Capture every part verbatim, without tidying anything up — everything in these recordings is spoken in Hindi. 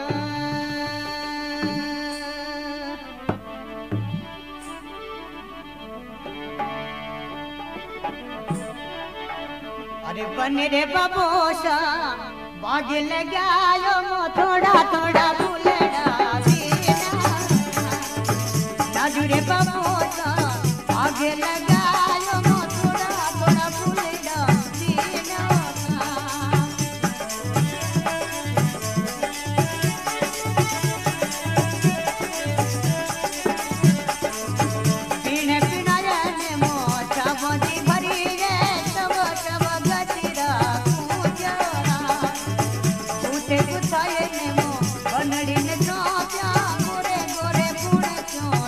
अरे बन रे बबोसा बाग लगायो मो थोड़ा थोड़ा फूलड़ा बीना लाजू रे बबोसा बाग लगायो मो थोड़ा थोड़ा फूलड़ा बीना बीने बिनायने मो चावदी भरी रे सब सब गतिरा पूजना उठे कुछाये ने मो बनड़ी ने चोप्या गोरे गोरे पुण चो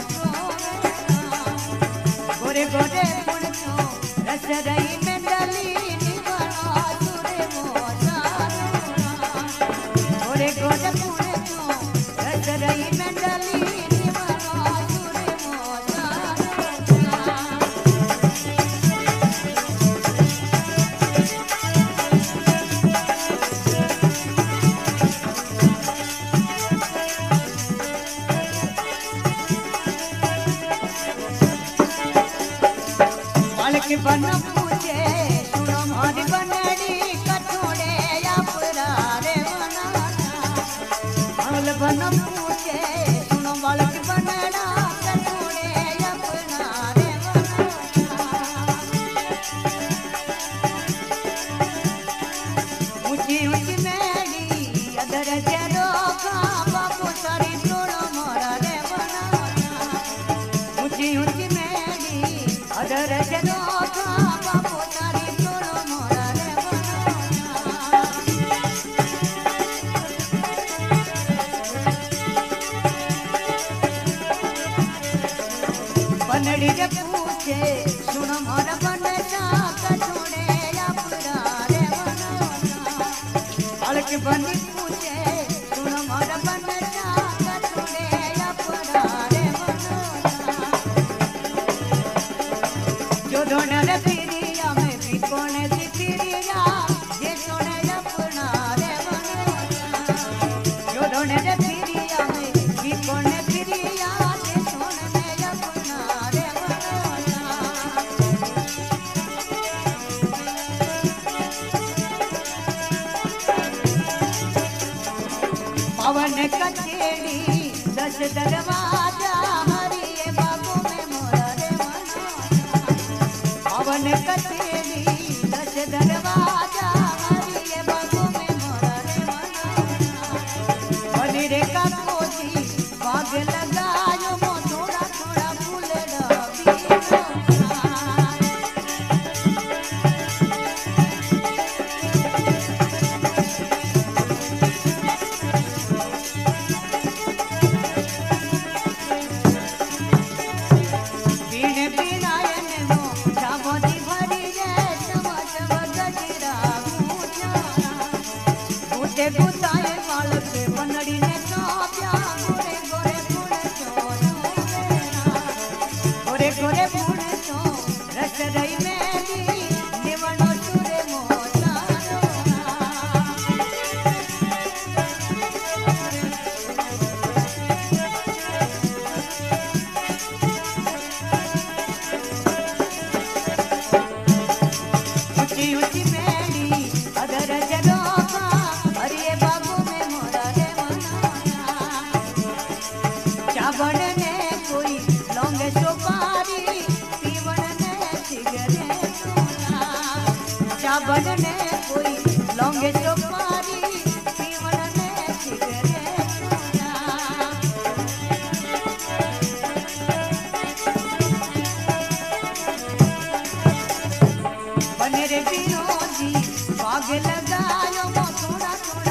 गोरे गोरे पुण चो रस रही में डली निवना सुरे मो गोरे गोरे पुण चो रस रही में डली निवना सुरे मो के बन पूछे सुनो मारी बनड़ी कठोड़े अपरा रे बनाना माल बन पूछे सुनो बालक बनड़ा कठोड़े अपना रे बनाना ऊंची ऊंची मेरी अदर जरो का बाबू सारी सुनो मोरा रे बनाना ऊंची ऊंची मेरी अदर जरो बनड़ी रे पूछे सुनो मोर बनड़ा कठोड़े अपरा रे बनाना बालक बनी पूछे सुनो मोर बनड़ा कठोड़े अपरा रे बनाना जो दोने रे फिरिया में भी कोने सी फिरिया ये सोने अपना रे बनाना जो दोने रे फिरिया में भी कोने फिरिया ये सोने अपना पवन कचेड़ी दस दरवाजा हरिये बाबू में मोरा रे मना पवन कचेड़ी दस दरवाजा हरिये बाबू में मोरा रे मना बनी रे का कोसी बाग लगायो मो थोड़ा थोड़ा फूलड़ा बीना गुताए बालक बनड़ी ने चोप्या गोरे गोरे पुण चो गोरे गोरे पुण चो रस रही मेरी निवनो सुरे मोचा ऊंची ऊंची मेरी अदर जरो चावड़ ने कोई लौंगे सुपारी पीवण ने सिगरेट चावड़ ने कोई लौंगे सुपारी पीवण ने सिगरेट बने रे विनोदी बाग लगायो मो थोड़ा थोड़ा